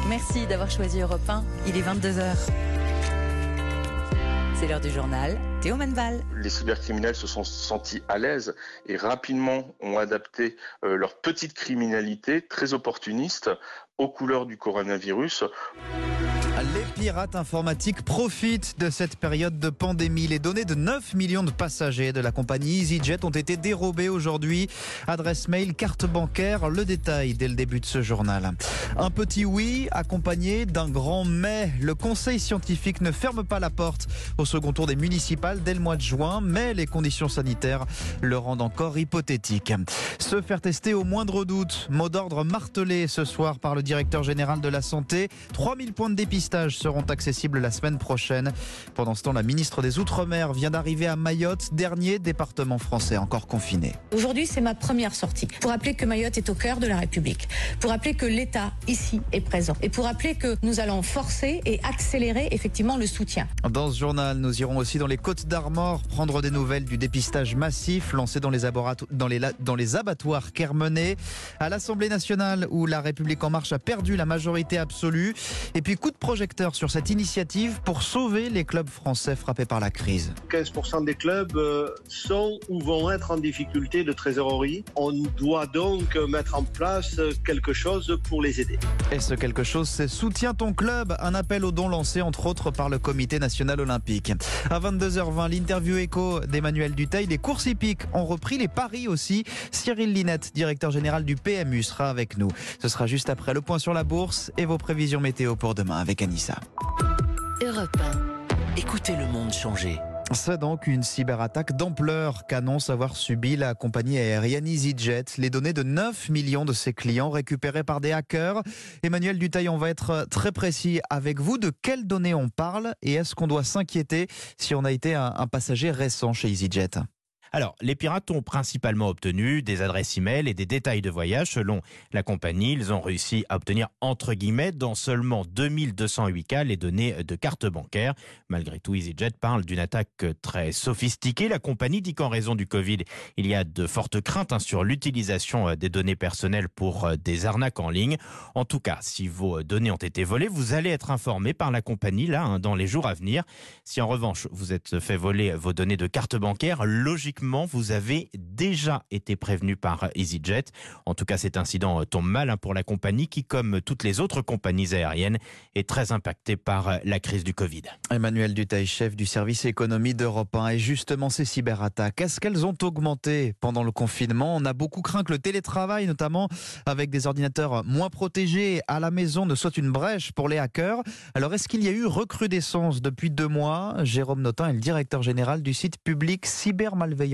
Merci d'avoir choisi Europe 1. Il est 22h. C'est l'heure du journal. Théo Manval. Les cybercriminels se sont sentis à l'aise et rapidement ont adapté leur petite criminalité très opportuniste aux couleurs du coronavirus. Les pirates informatiques profitent de cette période de pandémie. Les données de 9 millions de passagers de la compagnie EasyJet ont été dérobées aujourd'hui. Adresse mail, carte bancaire, le détail dès le début de ce journal. Un petit oui accompagné d'un grand mais. Le conseil scientifique ne ferme pas la porte au second tour des municipales dès le mois de juin, mais les conditions sanitaires le rendent encore hypothétique. Se faire tester au moindre doute. Mot d'ordre martelé ce soir par le directeur général de la Santé. 3000 points de dépistage seront accessibles la semaine prochaine. Pendant ce temps, la ministre des Outre-mer vient d'arriver à Mayotte, dernier département français encore confiné. Aujourd'hui, c'est ma première sortie pour rappeler que Mayotte est au cœur de la République, pour rappeler que l'État ici est présent et pour rappeler que nous allons forcer et accélérer effectivement le soutien. Dans ce journal, nous irons aussi dans les Côtes d'Armor prendre des nouvelles du dépistage massif lancé dans les abattoirs kermenais. À l'Assemblée nationale où la République en marche a perdu la majorité absolue. Et puis coup de projecteur sur cette initiative pour sauver les clubs français frappés par la crise. 15% des clubs sont ou vont être en difficulté de trésorerie. On doit donc mettre en place quelque chose pour les aider. Et ce quelque chose, c'est Soutiens ton club, un appel aux dons lancé entre autres par le Comité national olympique. À 22h20, l'interview écho d'Emmanuel Dutheil. Les courses hippiques ont repris, les paris aussi. Cyril Linette, directeur général du PMU, sera avec nous. Ce sera juste après le point sur la bourse et vos prévisions météo pour demain avec Anissa. Europe 1. Écoutez le monde changer. C'est donc une cyberattaque d'ampleur qu'annonce avoir subi la compagnie aérienne EasyJet. Les données de 9 millions de ses clients récupérées par des hackers. Emmanuel Dutheil, on va être très précis avec vous. De quelles données on parle et est-ce qu'on doit s'inquiéter si on a été un passager récent chez EasyJet ? Alors, les pirates ont principalement obtenu des adresses e-mail et des détails de voyage. Selon la compagnie, ils ont réussi à obtenir, entre guillemets, dans seulement 2208 cas, les données de cartes bancaires. Malgré tout, EasyJet parle d'une attaque très sophistiquée. La compagnie dit qu'en raison du Covid, il y a de fortes craintes sur l'utilisation des données personnelles pour des arnaques en ligne. En tout cas, si vos données ont été volées, vous allez être informé par la compagnie dans les jours à venir. Si en revanche, vous êtes fait voler vos données de cartes bancaires, logiquement, vous avez déjà été prévenu par EasyJet. En tout cas, cet incident tombe mal pour la compagnie qui, comme toutes les autres compagnies aériennes, est très impactée par la crise du Covid. Emmanuel Dutheil, chef du service économie d'Europe 1. Et justement, ces cyberattaques, est-ce qu'elles ont augmenté pendant le confinement ? On a beaucoup craint que le télétravail, notamment avec des ordinateurs moins protégés à la maison, ne soit une brèche pour les hackers. Alors, est-ce qu'il y a eu recrudescence depuis 2 mois ? Jérôme Notin est le directeur général du site public cybermalveillance.gouv.fr.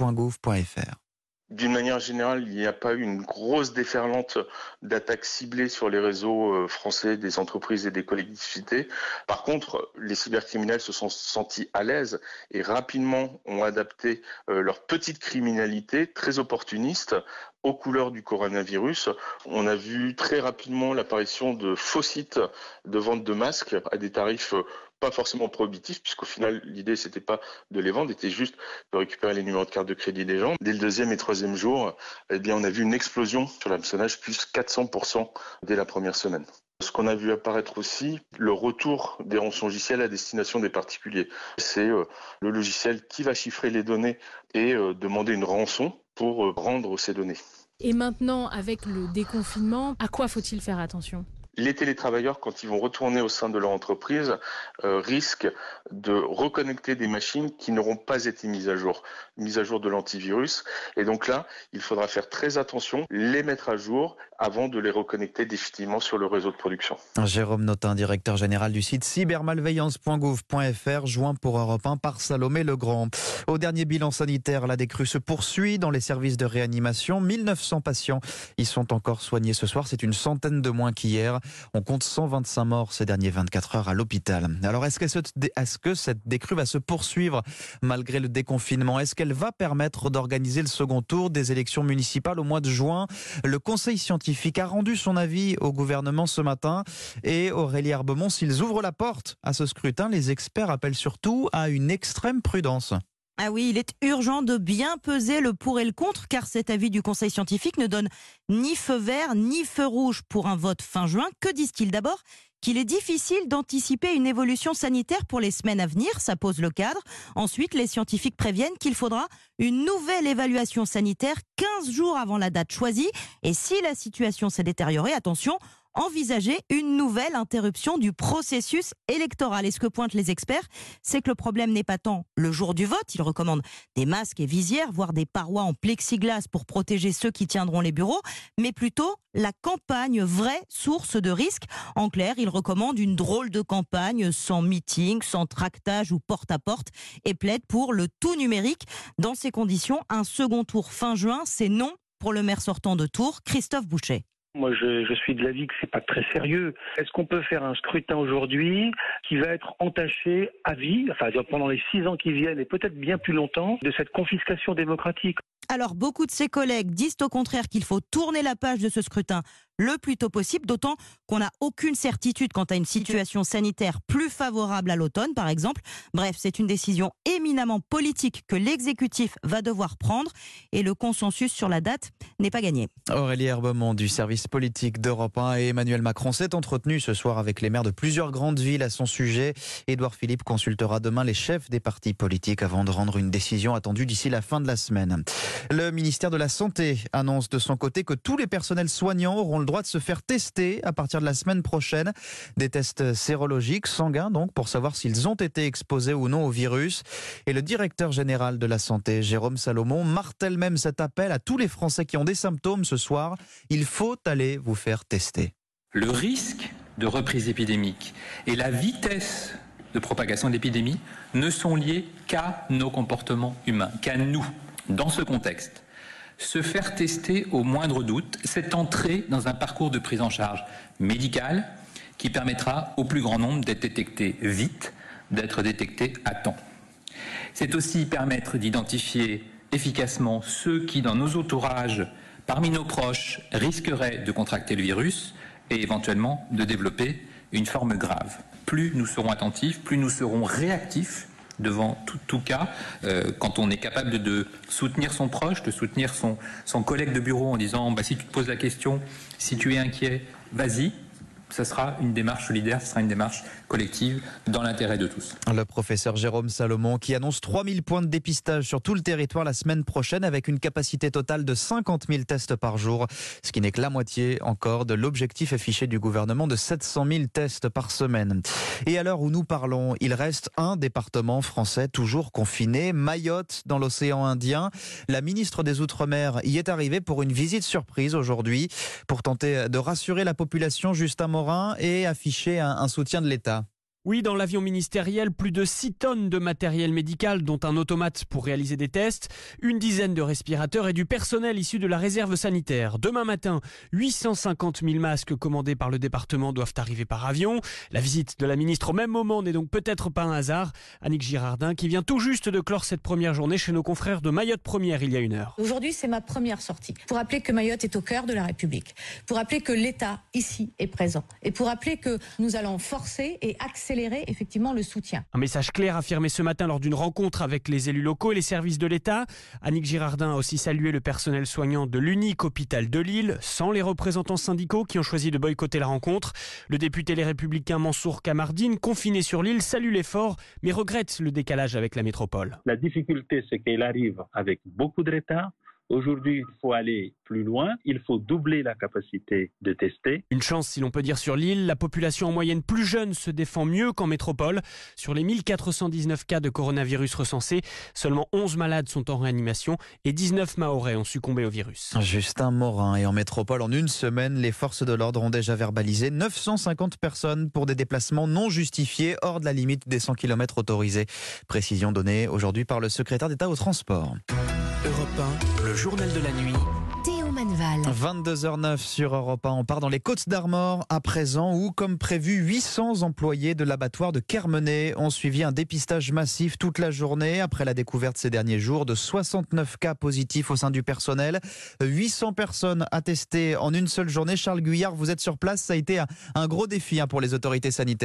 D'une manière générale, il n'y a pas eu une grosse déferlante d'attaques ciblées sur les réseaux français des entreprises et des collectivités. Par contre, les cybercriminels se sont sentis à l'aise et rapidement ont adapté leur petite criminalité très opportuniste aux couleurs du coronavirus. On a vu très rapidement l'apparition de faux sites de vente de masques à des tarifs pas forcément prohibitifs, puisqu'au final, l'idée, c'était pas de les vendre, c'était juste de récupérer les numéros de carte de crédit des gens. Dès le 2e et 3e jour, on a vu une explosion sur l'hameçonnage, plus 400% dès la première semaine. Ce qu'on a vu apparaître aussi, le retour des rançongiciels à destination des particuliers. C'est le logiciel qui va chiffrer les données et demander une rançon pour rendre ces données. Et maintenant, avec le déconfinement, à quoi faut-il faire attention ? Les télétravailleurs, quand ils vont retourner au sein de leur entreprise, risquent de reconnecter des machines qui n'auront pas été mises à jour de l'antivirus. Et donc là, il faudra faire très attention, les mettre à jour avant de les reconnecter définitivement sur le réseau de production. Jérôme Notin, directeur général du site cybermalveillance.gouv.fr, joint pour Europe 1 par Salomé Legrand. Au dernier bilan sanitaire, la décrue se poursuit dans les services de réanimation. 1900 patients y sont encore soignés ce soir. C'est une centaine de moins qu'hier. On compte 125 morts ces derniers 24 heures à l'hôpital. Alors est-ce que cette décrue va se poursuivre malgré le déconfinement ? Est-ce qu'elle va permettre d'organiser le second tour des élections municipales au mois de juin ? Le Conseil scientifique a rendu son avis au gouvernement ce matin. Et Aurélie Herbemont, s'ils ouvrent la porte à ce scrutin, les experts appellent surtout à une extrême prudence. Ah oui, il est urgent de bien peser le pour et le contre, car cet avis du Conseil scientifique ne donne ni feu vert ni feu rouge pour un vote fin juin. Que disent-ils d'abord ? Qu'il est difficile d'anticiper une évolution sanitaire pour les semaines à venir, ça pose le cadre. Ensuite, les scientifiques préviennent qu'il faudra une nouvelle évaluation sanitaire 15 jours avant la date choisie. Et si la situation s'est détériorée, attention, envisager une nouvelle interruption du processus électoral. Et ce que pointent les experts, c'est que le problème n'est pas tant le jour du vote. Ils recommandent des masques et visières, voire des parois en plexiglas pour protéger ceux qui tiendront les bureaux, mais plutôt la campagne, vraie source de risque. En clair, ils recommandent une drôle de campagne sans meeting, sans tractage ou porte-à-porte et plaident pour le tout numérique. Dans ces conditions, un second tour fin juin, c'est non pour le maire sortant de Tours, Christophe Bouchet. Moi, je suis de l'avis que c'est pas très sérieux. Est-ce qu'on peut faire un scrutin aujourd'hui qui va être entaché à vie, enfin pendant les 6 ans qui viennent et peut-être bien plus longtemps, de cette confiscation démocratique ? Alors, beaucoup de ses collègues disent au contraire qu'il faut tourner la page de ce scrutin le plus tôt possible, d'autant qu'on n'a aucune certitude quant à une situation sanitaire plus favorable à l'automne, par exemple. Bref, c'est une décision éminemment politique que l'exécutif va devoir prendre et le consensus sur la date n'est pas gagné. Aurélie Herbemont du service politique d'Europe 1 et Emmanuel Macron s'est entretenu ce soir avec les maires de plusieurs grandes villes à son sujet. Édouard Philippe consultera demain les chefs des partis politiques avant de rendre une décision attendue d'ici la fin de la semaine. Le ministère de la Santé annonce de son côté que tous les personnels soignants auront le droit de se faire tester à partir de la semaine prochaine. Des tests sérologiques, sanguins donc, pour savoir s'ils ont été exposés ou non au virus. Et le directeur général de la Santé, Jérôme Salomon, martèle même cet appel à tous les Français qui ont des symptômes ce soir. Il faut aller vous faire tester. Le risque de reprise épidémique et la vitesse de propagation de l'épidémie ne sont liés qu'à nos comportements humains, qu'à nous. Dans ce contexte, se faire tester au moindre doute, c'est entrer dans un parcours de prise en charge médicale qui permettra au plus grand nombre d'être détecté vite, d'être détecté à temps. C'est aussi permettre d'identifier efficacement ceux qui, dans nos entourages, parmi nos proches, risqueraient de contracter le virus et éventuellement de développer une forme grave. Plus nous serons attentifs, plus nous serons réactifs devant tout cas, quand on est capable de soutenir son proche, de soutenir son collègue de bureau en disant si tu te poses la question, si tu es inquiet, vas-y. Ce sera une démarche solidaire, ce sera une démarche collective dans l'intérêt de tous. Le professeur Jérôme Salomon qui annonce 3000 points de dépistage sur tout le territoire la semaine prochaine avec une capacité totale de 50 000 tests par jour, ce qui n'est que la moitié encore de l'objectif affiché du gouvernement de 700 000 tests par semaine. Et à l'heure où nous parlons, il reste un département français toujours confiné, Mayotte dans l'océan Indien. La ministre des Outre-mer y est arrivée pour une visite surprise aujourd'hui pour tenter de rassurer la population. Justin Morin et afficher un soutien de l'État. Oui, dans l'avion ministériel, plus de 6 tonnes de matériel médical, dont un automate pour réaliser des tests, une dizaine de respirateurs et du personnel issu de la réserve sanitaire. Demain matin, 850 000 masques commandés par le département doivent arriver par avion. La visite de la ministre au même moment n'est donc peut-être pas un hasard. Annick Girardin, qui vient tout juste de clore cette première journée chez nos confrères de Mayotte Première il y a 1 heure. Aujourd'hui, c'est ma première sortie. Pour rappeler que Mayotte est au cœur de la République. Pour rappeler que l'État, ici, est présent. Et pour rappeler que nous allons forcer et accélérer effectivement le soutien. Un message clair affirmé ce matin lors d'une rencontre avec les élus locaux et les services de l'État. Annick Girardin a aussi salué le personnel soignant de l'unique hôpital de Lille, sans les représentants syndicaux qui ont choisi de boycotter la rencontre. Le député Les Républicains Mansour Kamardine, confiné sur l'île, salue l'effort, mais regrette le décalage avec la métropole. La difficulté, c'est qu'elle arrive avec beaucoup de retard. Aujourd'hui, il faut aller plus loin, il faut doubler la capacité de tester. Une chance, si l'on peut dire, sur l'île. La population en moyenne plus jeune se défend mieux qu'en métropole. Sur les 1419 cas de coronavirus recensés, seulement 11 malades sont en réanimation et 19 Mahorais ont succombé au virus. Justin Morin. Et en métropole, en 1 semaine, les forces de l'ordre ont déjà verbalisé 950 personnes pour des déplacements non justifiés hors de la limite des 100 km autorisés. Précision donnée aujourd'hui par le secrétaire d'État au transport. Europe 1, le journal de la nuit. Théo Manval. 22h09 sur Europe 1. On part dans les Côtes d'Armor à présent où, comme prévu, 800 employés de l'abattoir de Kermenay ont suivi un dépistage massif toute la journée après la découverte ces derniers jours de 69 cas positifs au sein du personnel. 800 personnes attestées en une seule journée. Charles Guyard, vous êtes sur place. Ça a été un gros défi pour les autorités sanitaires.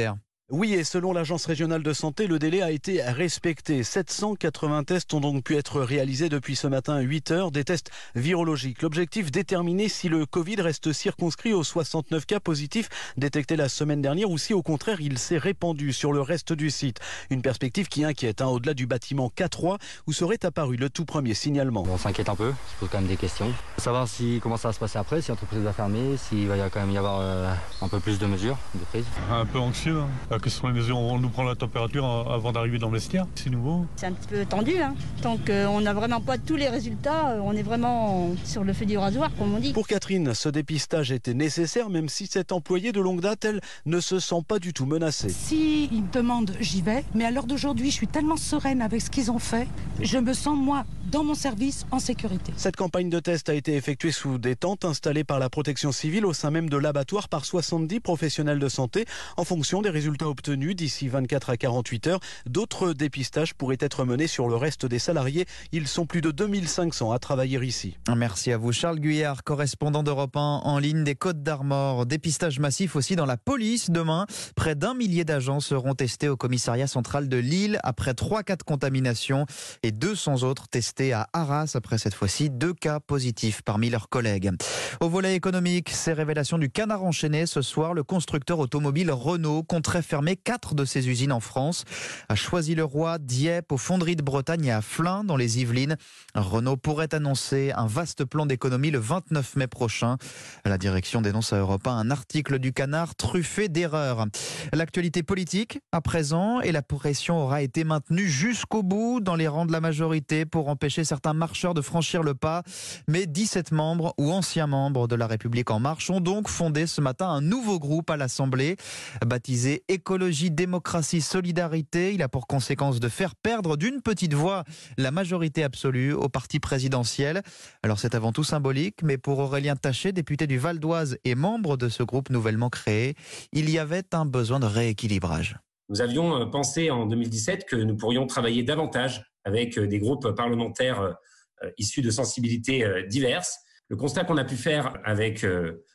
Oui, et selon l'Agence régionale de santé, le délai a été respecté. 780 tests ont donc pu être réalisés depuis ce matin à 8 heures, des tests virologiques. L'objectif, déterminer si le Covid reste circonscrit aux 69 cas positifs détectés la semaine dernière ou si au contraire il s'est répandu sur le reste du site. Une perspective qui inquiète, au-delà du bâtiment K3 où serait apparu le tout premier signalement. On s'inquiète un peu, on se pose quand même des questions. Savoir comment ça va se passer après, si l'entreprise va fermer, s'il va quand même y avoir un peu plus de mesures de prise. Un peu anxieux, que ce soit les mesures, on nous prend la température avant d'arriver dans le vestiaire, c'est nouveau. C'est un petit peu tendu, tant qu'on n'a vraiment pas tous les résultats, on est vraiment sur le feu du rasoir, comme on dit. Pour Catherine, ce dépistage était nécessaire, même si cette employée de longue date, elle, ne se sent pas du tout menacée. Si ils me demandent, j'y vais, mais à l'heure d'aujourd'hui, je suis tellement sereine avec ce qu'ils ont fait, je me sens, moi, dans mon service, en sécurité. Cette campagne de test a été effectuée sous des tentes installées par la protection civile au sein même de l'abattoir par 70 professionnels de santé. En fonction des résultats obtenus d'ici 24 à 48 heures, d'autres dépistages pourraient être menés sur le reste des salariés. Ils sont plus de 2500 à travailler ici. Merci à vous Charles Guyard, correspondant d'Europe 1 en ligne des Côtes-d'Armor. Dépistage massif aussi dans la police demain. Près d'1 millier d'agents seront testés au commissariat central de Lille après 3 cas de contamination et 200 autres testés à Arras après cette fois-ci 2 cas positifs parmi leurs collègues. Au volet économique, ces révélations du canard enchaîné ce soir, le constructeur automobile Renault compterait fermer 4 de ses usines en France, à Choisy-le-Roi, Dieppe, aux Fonderies de Bretagne et à Flins dans les Yvelines. Renault pourrait annoncer un vaste plan d'économie le 29 mai prochain. La direction dénonce à Europe 1 un article du canard truffé d'erreurs. L'actualité politique à présent, et la pression aura été maintenue jusqu'au bout dans les rangs de la majorité pour empêcher certains marcheurs de franchir le pas. Mais 17 membres ou anciens membres de La République En Marche ont donc fondé ce matin un nouveau groupe à l'Assemblée, baptisé Écologie, Démocratie, Solidarité. Il a pour conséquence de faire perdre d'une petite voix la majorité absolue au parti présidentiel. Alors c'est avant tout symbolique, mais pour Aurélien Taché, député du Val d'Oise et membre de ce groupe nouvellement créé, il y avait un besoin de rééquilibrage. Nous avions pensé en 2017 que nous pourrions travailler davantage avec des groupes parlementaires issus de sensibilités diverses. Le constat qu'on a pu faire avec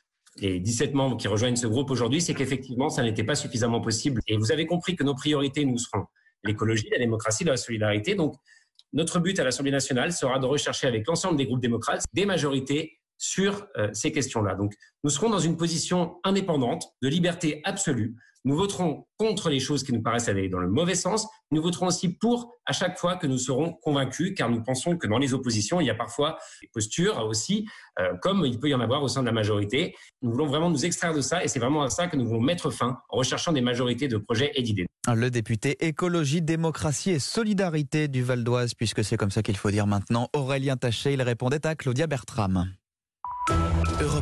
les 17 membres qui rejoignent ce groupe aujourd'hui, c'est qu'effectivement, ça n'était pas suffisamment possible. Et vous avez compris que nos priorités, nous seront l'écologie, la démocratie, la solidarité. Donc, notre but à l'Assemblée nationale sera de rechercher avec l'ensemble des groupes démocrates des majorités sur ces questions-là. Donc, nous serons dans une position indépendante, de liberté absolue. Nous voterons contre les choses qui nous paraissent aller dans le mauvais sens. Nous voterons aussi pour à chaque fois que nous serons convaincus, car nous pensons que dans les oppositions, il y a parfois des postures aussi, comme il peut y en avoir au sein de la majorité. Nous voulons vraiment nous extraire de ça et c'est vraiment à ça que nous voulons mettre fin en recherchant des majorités de projets et d'idées. Le député Écologie, Démocratie et Solidarité du Val d'Oise, puisque c'est comme ça qu'il faut dire maintenant, Aurélien Taché, il répondait à Claudia Bertram. Europe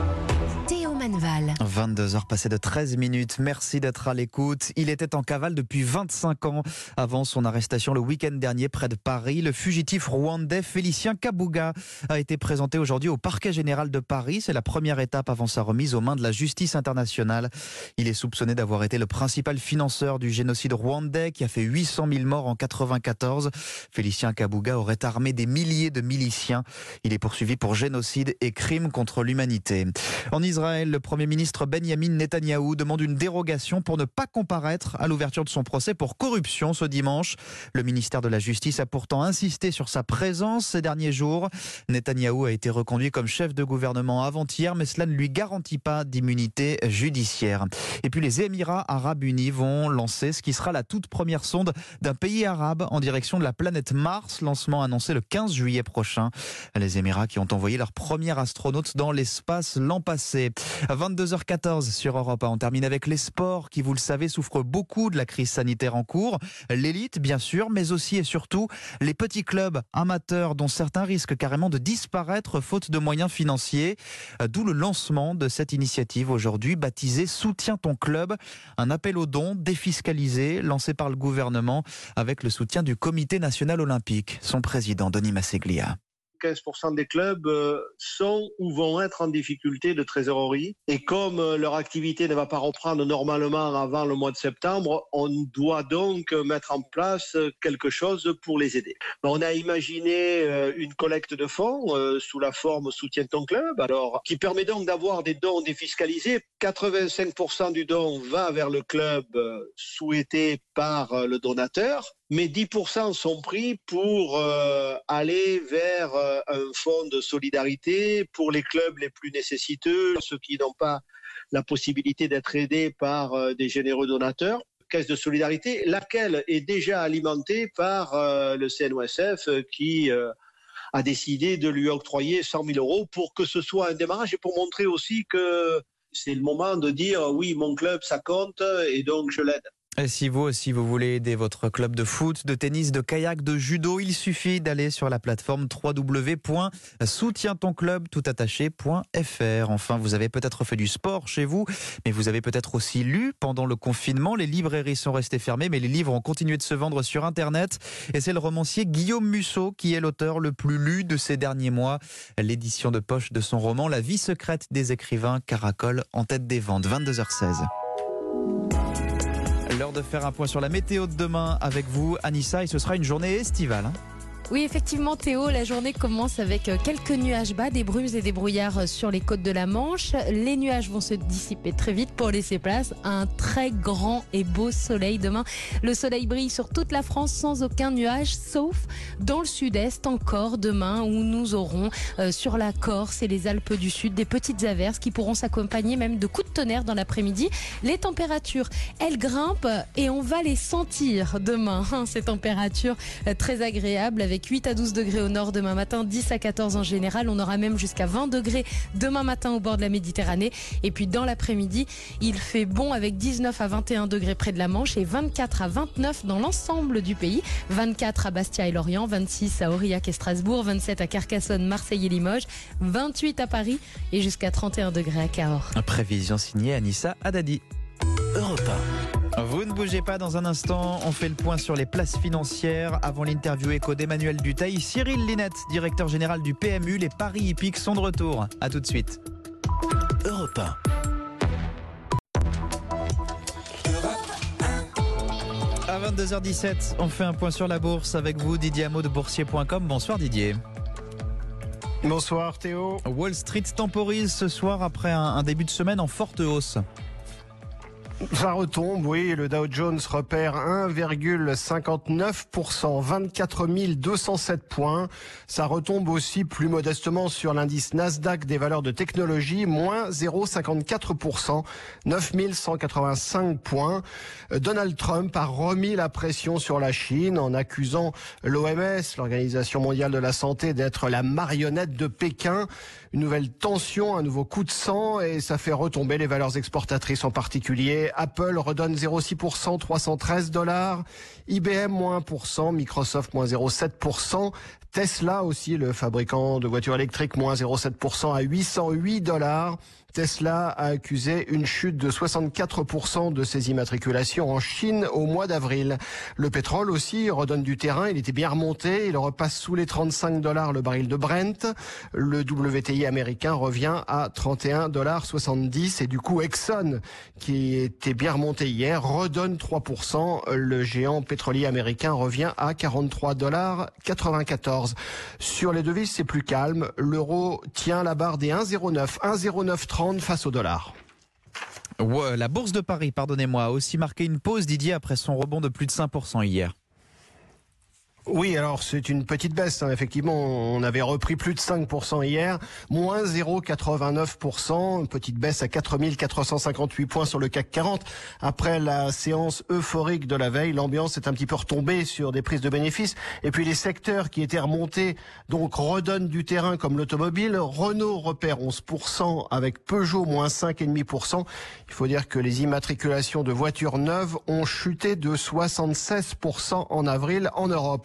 22h passées de 13 minutes. Merci d'être à l'écoute. Il était en cavale depuis 25 ans avant son arrestation le week-end dernier près de Paris. Le fugitif rwandais Félicien Kabuga a été présenté aujourd'hui au parquet général de Paris. C'est la première étape avant sa remise aux mains de la justice internationale. Il est soupçonné d'avoir été le principal financeur du génocide rwandais qui a fait 800 000 morts en 1994. Félicien Kabuga aurait armé des milliers de miliciens. Il est poursuivi pour génocide et crimes contre l'humanité. En Israël, le Premier ministre Benjamin Netanyahou demande une dérogation pour ne pas comparaître à l'ouverture de son procès pour corruption ce dimanche. Le ministère de la Justice a pourtant insisté sur sa présence ces derniers jours. Netanyahou a été reconduit comme chef de gouvernement avant-hier, mais cela ne lui garantit pas d'immunité judiciaire. Et puis les Émirats Arabes Unis vont lancer ce qui sera la toute première sonde d'un pays arabe en direction de la planète Mars. Lancement annoncé le 15 juillet prochain. Les Émirats qui ont envoyé leur premier astronaute dans l'espace l'an passé. 22h14 sur Europe 1. On termine avec les sports qui, vous le savez, souffrent beaucoup de la crise sanitaire en cours. L'élite, bien sûr, mais aussi et surtout les petits clubs amateurs dont certains risquent carrément de disparaître faute de moyens financiers. D'où le lancement de cette initiative aujourd'hui baptisée Soutiens ton club. Un appel aux dons défiscalisé lancé par le gouvernement avec le soutien du Comité national olympique. Son président, Denis Masseglia. 75% des clubs sont ou vont être en difficulté de trésorerie. Et comme leur activité ne va pas reprendre normalement avant le mois de septembre, on doit donc mettre en place quelque chose pour les aider. On a imaginé une collecte de fonds sous la forme Soutiens ton club, alors qui permet donc d'avoir des dons défiscalisés. 85% du don va vers le club souhaité par le donateur, mais 10% sont pris pour aller vers un fonds de solidarité pour les clubs les plus nécessiteux, ceux qui n'ont pas la possibilité d'être aidés par des généreux donateurs. Caisse de solidarité, laquelle est déjà alimentée par le CNOSF qui a décidé de lui octroyer 100 000 € pour que ce soit un démarrage et pour montrer aussi que c'est le moment de dire oui, mon club, ça compte et donc je l'aide. Et si vous aussi vous voulez aider votre club de foot, de tennis, de kayak, de judo, il suffit d'aller sur la plateforme www.soutienstonclub.fr. Enfin, vous avez peut-être fait du sport chez vous, mais vous avez peut-être aussi lu pendant le confinement. Les librairies sont restées fermées, mais les livres ont continué de se vendre sur Internet. Et c'est le romancier Guillaume Musso qui est l'auteur le plus lu de ces derniers mois. L'édition de poche de son roman La vie secrète des écrivains caracole en tête des ventes. 22h16. L'heure de faire un point sur la météo de demain avec vous, Anissa, et ce sera une journée estivale. Oui, effectivement, Théo, la journée commence avec quelques nuages bas, des brumes et des brouillards sur les côtes de la Manche. Les nuages vont se dissiper très vite pour laisser place à un très grand et beau soleil demain. Le soleil brille sur toute la France sans aucun nuage, sauf dans le sud-est encore demain où nous aurons sur la Corse et les Alpes du Sud des petites averses qui pourront s'accompagner même de coups de tonnerre dans l'après-midi. Les températures, elles grimpent et on va les sentir demain. Ces températures très agréables avec 8 à 12 degrés au nord demain matin, 10 à 14 en général. On aura même jusqu'à 20 degrés demain matin au bord de la Méditerranée. Et puis dans l'après-midi, il fait bon avec 19 à 21 degrés près de la Manche et 24 à 29 dans l'ensemble du pays. 24 à Bastia et Lorient, 26 à Aurillac et Strasbourg, 27 à Carcassonne, Marseille et Limoges, 28 à Paris et jusqu'à 31 degrés à Cahors. Prévision signée Anissa Haddadi. Europe 1. Vous ne bougez pas, dans un instant, on fait le point sur les places financières. Avant l'interview écho d'Emmanuel Dutheil, Cyril Linette, directeur général du PMU, les paris hippiques sont de retour. A tout de suite. Europe 1. À 22h17, on fait un point sur la bourse avec vous, Didier Hameau de boursier.com. Bonsoir Didier. Bonsoir Théo. Wall Street temporise ce soir après un début de semaine en forte hausse. Ça retombe, oui, le Dow Jones repère 1,59%, 24 207 points. Ça retombe aussi plus modestement sur l'indice Nasdaq des valeurs de technologie, moins 0,54%, 9 185 points. Donald Trump a remis la pression sur la Chine en accusant l'OMS, l'Organisation mondiale de la santé, d'être la marionnette de Pékin. Une nouvelle tension, un nouveau coup de sang et ça fait retomber les valeurs exportatrices en particulier. Apple redonne 0,6%, 313 $. IBM, moins 1%, Microsoft, moins 0,7%. Tesla aussi, le fabricant de voitures électriques, moins 0,7% à 808 $. Tesla a accusé une chute de 64% de ses immatriculations en Chine au mois d'avril. Le pétrole aussi redonne du terrain, il était bien remonté, il repasse sous les 35 $ le baril de Brent. Le WTI américain revient à 31,70 $ et du coup Exxon, qui était bien remonté hier, redonne 3%. Le géant pétrolier américain revient à 43,94 $. Sur les devises, c'est plus calme. L'euro tient la barre des 1,0930 face au dollar. La bourse de Paris, pardonnez-moi, a aussi marqué une pause, Didier, après son rebond de plus de 5% hier. Oui, alors c'est une petite baisse, hein. Effectivement, on avait repris plus de 5% hier, moins 0,89%, une petite baisse à 4458 points sur le CAC 40. Après la séance euphorique de la veille, l'ambiance est un petit peu retombée sur des prises de bénéfices. Et puis les secteurs qui étaient remontés donc redonnent du terrain comme l'automobile. Renault repère 11% avec Peugeot moins 5,5%. Il faut dire que les immatriculations de voitures neuves ont chuté de 76% en avril en Europe.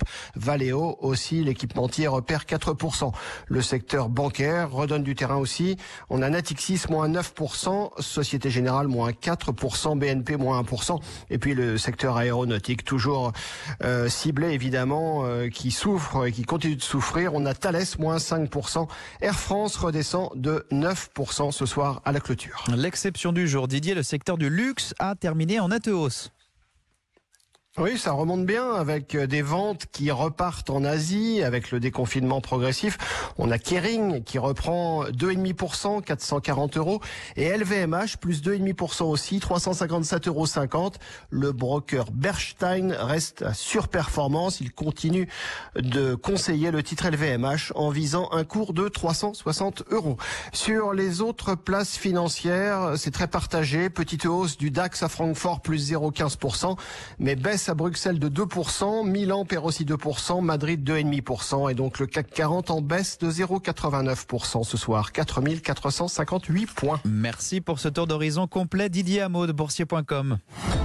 Valeo aussi, l'équipementier, repère 4%. Le secteur bancaire redonne du terrain aussi. On a Natixis moins 9%, Société Générale moins 4%, BNP moins 1%. Et puis le secteur aéronautique, toujours ciblé évidemment, qui souffre et qui continue de souffrir. On a Thales moins 5%. Air France redescend de 9% ce soir à la clôture. L'exception du jour, Didier, le secteur du luxe a terminé en nette hausse. Oui, ça remonte bien avec des ventes qui repartent en Asie avec le déconfinement progressif. On a Kering qui reprend 2,5%, 440 €. Et LVMH, plus 2,5% aussi, 357,50 €. Le broker Bernstein reste à surperformance. Il continue de conseiller le titre LVMH en visant un cours de 360 €. Sur les autres places financières, c'est très partagé. Petite hausse du DAX à Francfort, plus 0,15%, mais baisse à Bruxelles de 2%, Milan perd aussi 2%, Madrid 2,5%, et donc le CAC 40 en baisse de 0,89% ce soir, 4458 points. Merci pour ce tour d'horizon complet, Didier Hameau de boursier.com.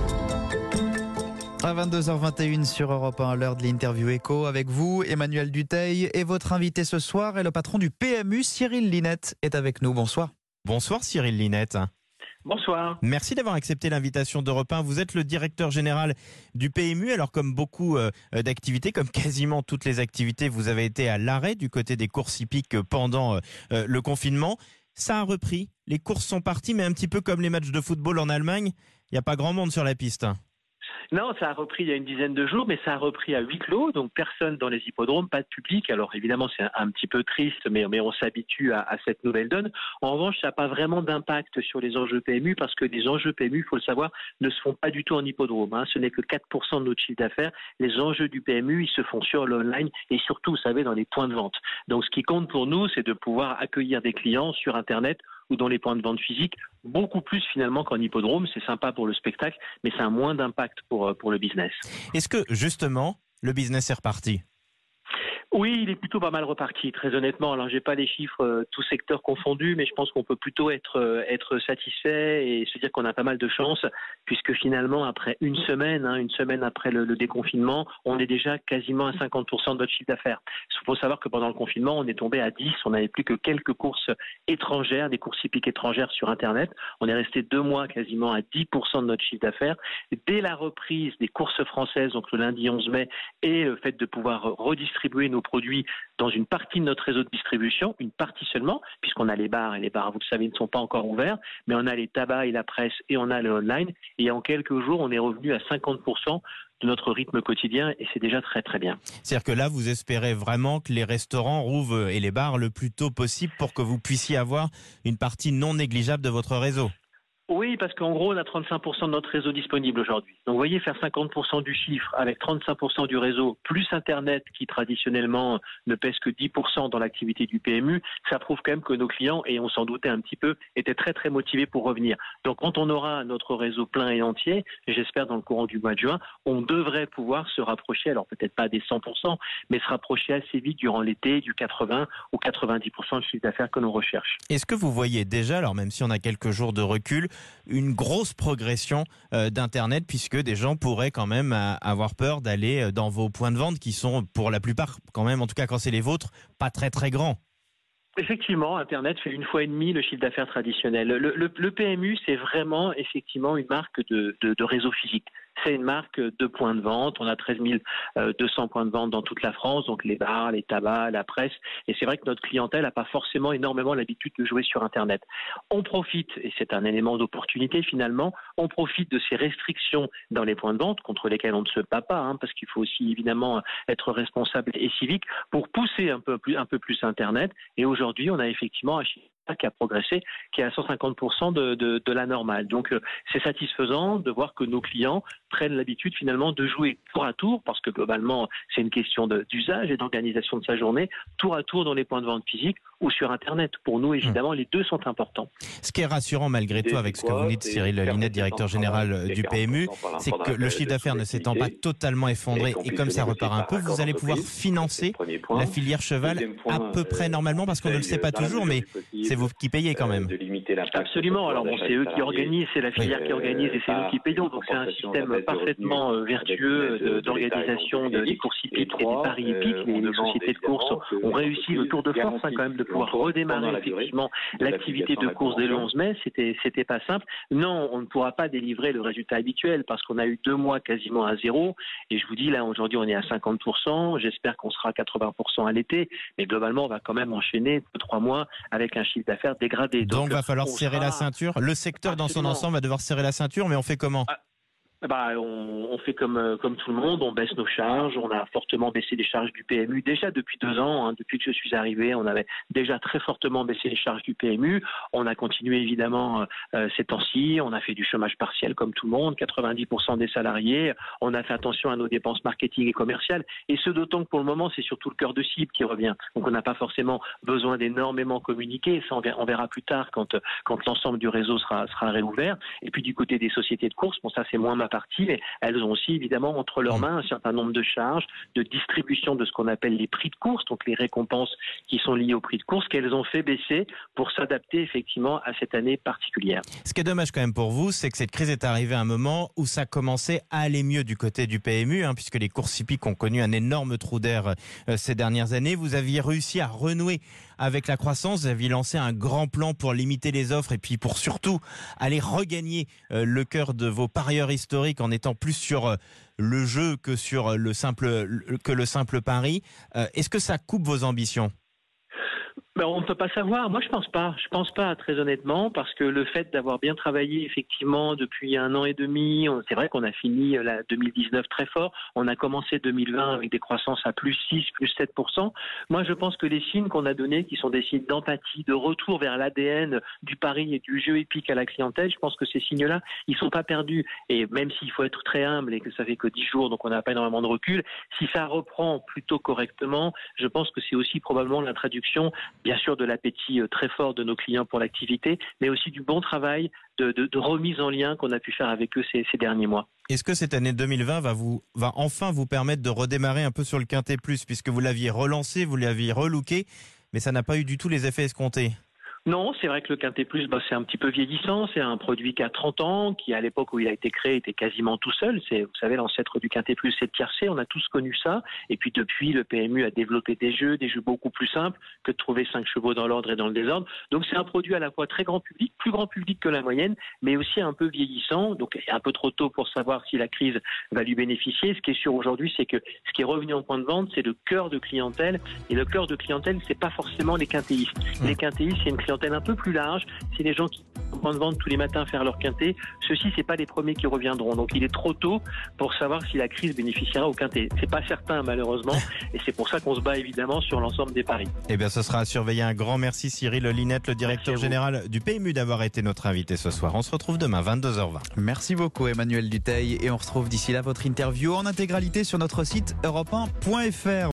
À 22h21 sur Europe 1, l'heure de l'interview écho avec vous, Emmanuel Dutheil, et votre invité ce soir est le patron du PMU, Cyril Linette, est avec nous. Bonsoir. Bonsoir Cyril Linette. Bonsoir. Merci d'avoir accepté l'invitation d'Europe 1. Vous êtes le directeur général du PMU. Alors comme beaucoup d'activités, comme quasiment toutes les activités, vous avez été à l'arrêt du côté des courses hippiques pendant le confinement. Ça a repris, les courses sont parties, mais un petit peu comme les matchs de football en Allemagne, il n'y a pas grand monde sur la piste. Non, ça a repris il y a une dizaine de jours, mais ça a repris à huis clos, donc personne dans les hippodromes, pas de public. Alors évidemment, c'est un petit peu triste, mais on s'habitue à cette nouvelle donne. En revanche, ça n'a pas vraiment d'impact sur les enjeux PMU, parce que les enjeux PMU, il faut le savoir, ne se font pas du tout en hippodrome. Ce n'est que 4% de notre chiffre d'affaires. Les enjeux du PMU, ils se font sur l'online et surtout, vous savez, dans les points de vente. Donc ce qui compte pour nous, c'est de pouvoir accueillir des clients sur Internet ou dans les points de vente physiques, beaucoup plus finalement qu'en hippodrome. C'est sympa pour le spectacle, mais ça a moins d'impact pour le business. Est-ce que justement, le business est reparti ? Oui, il est plutôt pas mal reparti, très honnêtement. Alors, j'ai pas les chiffres tous secteurs confondus, mais je pense qu'on peut plutôt être satisfait et se dire qu'on a pas mal de chance, puisque finalement, après une semaine après le déconfinement, on est déjà quasiment à 50% de notre chiffre d'affaires. Il faut savoir que pendant le confinement, on est tombé à 10, on n'avait plus que quelques courses étrangères, des courses hippiques étrangères sur Internet. On est resté 2 mois quasiment à 10% de notre chiffre d'affaires. Dès la reprise des courses françaises, donc le lundi 11 mai, et le fait de pouvoir redistribuer nos produits dans une partie de notre réseau de distribution, une partie seulement, puisqu'on a les bars, et les bars, vous le savez, ne sont pas encore ouverts, mais on a les tabacs et la presse, et on a le online, et en quelques jours, on est revenu à 50% de notre rythme quotidien, et c'est déjà très très bien. C'est-à-dire que là, vous espérez vraiment que les restaurants rouvrent et les bars le plus tôt possible pour que vous puissiez avoir une partie non négligeable de votre réseau? Oui, parce qu'en gros, on a 35% de notre réseau disponible aujourd'hui. Donc, vous voyez, faire 50% du chiffre avec 35% du réseau, plus Internet, qui traditionnellement ne pèse que 10% dans l'activité du PMU, ça prouve quand même que nos clients, et on s'en doutait un petit peu, étaient très très motivés pour revenir. Donc, quand on aura notre réseau plein et entier, j'espère dans le courant du mois de juin, on devrait pouvoir se rapprocher, alors peut-être pas des 100%, mais se rapprocher assez vite durant l'été du 80 ou 90% de chiffre d'affaires que l'on recherche. Est-ce que vous voyez déjà, alors même si on a quelques jours de recul, une grosse progression d'Internet, puisque des gens pourraient quand même avoir peur d'aller dans vos points de vente qui sont pour la plupart quand même, en tout cas quand c'est les vôtres, pas très très grands? Effectivement, Internet fait 1,5 fois le chiffre d'affaires traditionnel. Le PMU, c'est vraiment effectivement une marque de réseau physique. C'est une marque de points de vente. On a 13 200 points de vente dans toute la France, donc les bars, les tabacs, la presse. Et c'est vrai que notre clientèle n'a pas forcément énormément l'habitude de jouer sur Internet. On profite, et c'est un élément d'opportunité finalement, on profite de ces restrictions dans les points de vente, contre lesquelles on ne se bat pas, parce qu'il faut aussi évidemment être responsable et civique, pour pousser un peu plus Internet. Et aujourd'hui, on a effectivement un chiffre qui a progressé, qui est à 150% de la normale. Donc c'est satisfaisant de voir que nos clients prennent l'habitude finalement de jouer tour à tour, parce que globalement c'est une question d'usage et d'organisation de sa journée, tour à tour dans les points de vente physiques ou sur Internet. Pour nous, évidemment, les deux sont importants. Ce qui est rassurant malgré tout avec ce que vous dites, Cyril Linette, directeur général du PMU, c'est que le chiffre d'affaires ne s'étant pas totalement effondré, et comme ça repart un peu, vous allez pouvoir financer la filière cheval à peu près normalement, parce qu'on ne le sait pas toujours, mais c'est vous qui payez quand même. De limiter l'impact. Absolument. Alors bon, c'est eux qui organisent, c'est la filière qui organise et c'est nous qui payons. Donc c'est un système parfaitement vertueux d'organisation des courses hippiques et des paris hippiques. Les sociétés de course ont réussi le tour de force quand même de pouvoir redémarrer effectivement l'activité de course dès le 11 mai. C'était pas simple. Non, on ne pourra pas délivrer le résultat habituel parce qu'on a eu 2 mois quasiment à zéro. Et je vous dis là aujourd'hui on est à 50%. J'espère qu'on sera à 80% à l'été. Mais globalement on va quand même enchaîner 3 mois avec un chiffre d'affaires dégradé. Donc va falloir serrer la ceinture. Le secteur dans son ensemble va devoir serrer la ceinture, mais on fait comment ? On fait comme tout le monde, on baisse nos charges, on a fortement baissé les charges du PMU déjà depuis 2 ans, depuis que je suis arrivé, on avait déjà très fortement baissé les charges du PMU, on a continué évidemment ces temps-ci, on a fait du chômage partiel comme tout le monde, 90% des salariés, on a fait attention à nos dépenses marketing et commerciales, et ce d'autant que pour le moment c'est surtout le cœur de cible qui revient, donc on n'a pas forcément besoin d'énormément communiquer, ça on verra plus tard quand l'ensemble du réseau sera réouvert, et puis du côté des sociétés de course, bon ça c'est moins ma partie, mais elles ont aussi évidemment entre leurs mains un certain nombre de charges de distribution de ce qu'on appelle les prix de course, donc les récompenses qui sont liées aux prix de course qu'elles ont fait baisser pour s'adapter effectivement à cette année particulière. Ce qui est dommage quand même pour vous, c'est que cette crise est arrivée à un moment où ça commençait à aller mieux du côté du PMU, puisque les courses hippiques ont connu un énorme trou d'air ces dernières années. Vous aviez réussi à renouer avec la croissance, vous aviez lancé un grand plan pour limiter les offres et puis pour surtout aller regagner le cœur de vos parieurs historiques en étant plus sur le jeu que sur le simple pari. Est-ce que ça coupe vos ambitions ? On ne peut pas savoir. Moi, je pense pas, très honnêtement, parce que le fait d'avoir bien travaillé effectivement depuis 1 an et demi, c'est vrai qu'on a fini la 2019 très fort. On a commencé 2020 avec des croissances à +6, +7%. Moi, je pense que les signes qu'on a donnés, qui sont des signes d'empathie, de retour vers l'ADN du pari et du jeu épique à la clientèle, je pense que ces signes-là, ils sont pas perdus. Et même s'il faut être très humble et que ça fait que 10 jours, donc on n'a pas énormément de recul, si ça reprend plutôt correctement, je pense que c'est aussi probablement la traduction, bien sûr, de l'appétit très fort de nos clients pour l'activité, mais aussi du bon travail de remise en lien qu'on a pu faire avec eux ces derniers mois. Est-ce que cette année 2020 va enfin vous permettre de redémarrer un peu sur le Quintet Plus, puisque vous l'aviez relancé, vous l'aviez relooké, mais ça n'a pas eu du tout les effets escomptés ? Non, c'est vrai que le Quintet Plus, c'est un petit peu vieillissant. C'est un produit qui a 30 ans, qui à l'époque où il a été créé était quasiment tout seul. C'est, vous savez, l'ancêtre du Quintet Plus, c'est le tiercé. On a tous connu ça. Et puis depuis, le PMU a développé des jeux beaucoup plus simples que de trouver 5 chevaux dans l'ordre et dans le désordre. Donc c'est un produit à la fois très grand public, plus grand public que la moyenne, mais aussi un peu vieillissant. Donc un peu trop tôt pour savoir si la crise va lui bénéficier. Ce qui est sûr aujourd'hui, c'est que ce qui est revenu en point de vente, c'est le cœur de clientèle. Et le cœur de clientèle, c'est pas forcément les quintéistes. Les quintéistes, c'est une clientèle un peu plus large, c'est les gens qui vont vendre tous les matins faire leur quintet. Ceux-ci, c'est pas les premiers qui reviendront. Donc il est trop tôt pour savoir si la crise bénéficiera au quintet. C'est pas certain malheureusement, et c'est pour ça qu'on se bat évidemment sur l'ensemble des paris. Eh bien, ce sera à surveiller. Un grand merci Cyril Linette, le directeur général du PMU, d'avoir été notre invité ce soir. On se retrouve demain 22h20. Merci beaucoup Emmanuel Dutheil, et on retrouve d'ici là votre interview en intégralité sur notre site europe1.fr.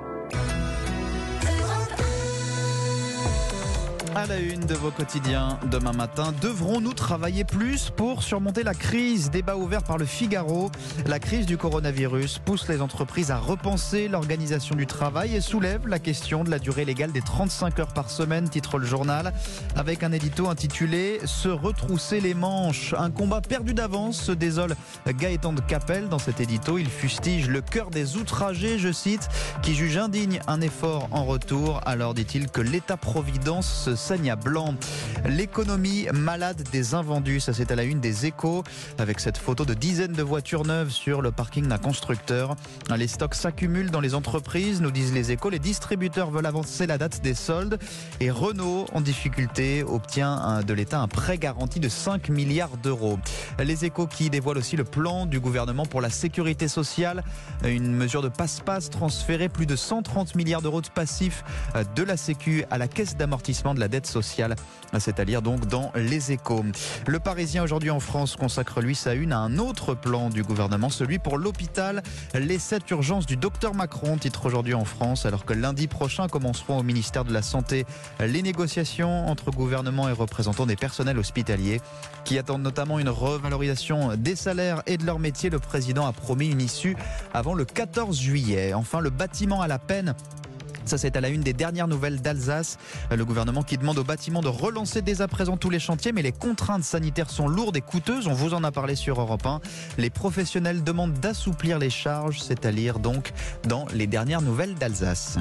À la une de vos quotidiens demain matin, devrons-nous travailler plus pour surmonter la crise ? Débat ouvert par le Figaro. La crise du coronavirus pousse les entreprises à repenser l'organisation du travail et soulève la question de la durée légale des 35 heures par semaine, titre le journal, avec un édito intitulé « Se retrousser les manches ». Un combat perdu d'avance, se désole Gaëtan de Capelle dans cet édito. Il fustige le cœur des outragés, je cite, qui jugent indigne un effort en retour. Alors dit-il que l'État-providence se saigne à blanc. L'économie malade des invendus, ça c'est à la une des Échos, avec cette photo de dizaines de voitures neuves sur le parking d'un constructeur. Les stocks s'accumulent dans les entreprises, nous disent les Échos. Les distributeurs veulent avancer la date des soldes et Renault, en difficulté, obtient de l'État un prêt garanti de 5 milliards d'euros. Les Échos qui dévoilent aussi le plan du gouvernement pour la sécurité sociale, une mesure de passe-passe, transférer plus de 130 milliards d'euros de passifs de la Sécu à la caisse d'amortissement de la dette sociale. C'est à lire donc dans les Échos. Le Parisien aujourd'hui en France consacre lui sa une à un autre plan du gouvernement, celui pour l'hôpital. Les 7 urgences du docteur Macron, titre aujourd'hui en France, alors que lundi prochain commenceront au ministère de la Santé les négociations entre gouvernement et représentants des personnels hospitaliers qui attendent notamment une revalorisation des salaires et de leur métier. Le président a promis une issue avant le 14 juillet. Enfin, le bâtiment à la peine Ça, c'est à la une des dernières nouvelles d'Alsace. Le gouvernement qui demande aux bâtiments de relancer dès à présent tous les chantiers, mais les contraintes sanitaires sont lourdes et coûteuses. On vous en a parlé sur Europe 1. Les professionnels demandent d'assouplir les charges, c'est à lire donc dans les dernières nouvelles d'Alsace.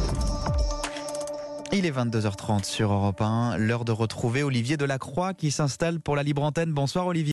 Il est 22h30 sur Europe 1. L'heure de retrouver Olivier Delacroix qui s'installe pour la libre antenne. Bonsoir Olivier.